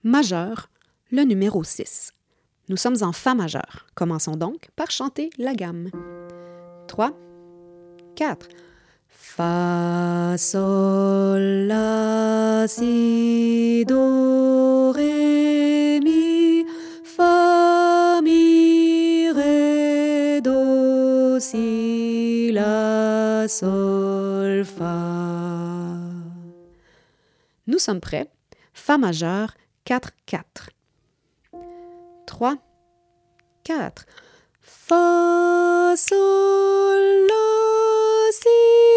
majeur, le numéro 6. Nous sommes en Fa majeur. Commençons donc par chanter la gamme. 3, 4. Fa, sol, la, si, do, ré, mi, fa, mi, ré, do, si, la, sol, fa. Nous sommes prêts. Fa majeur, 4, 4. 3, 4. Fa, sol, la, si,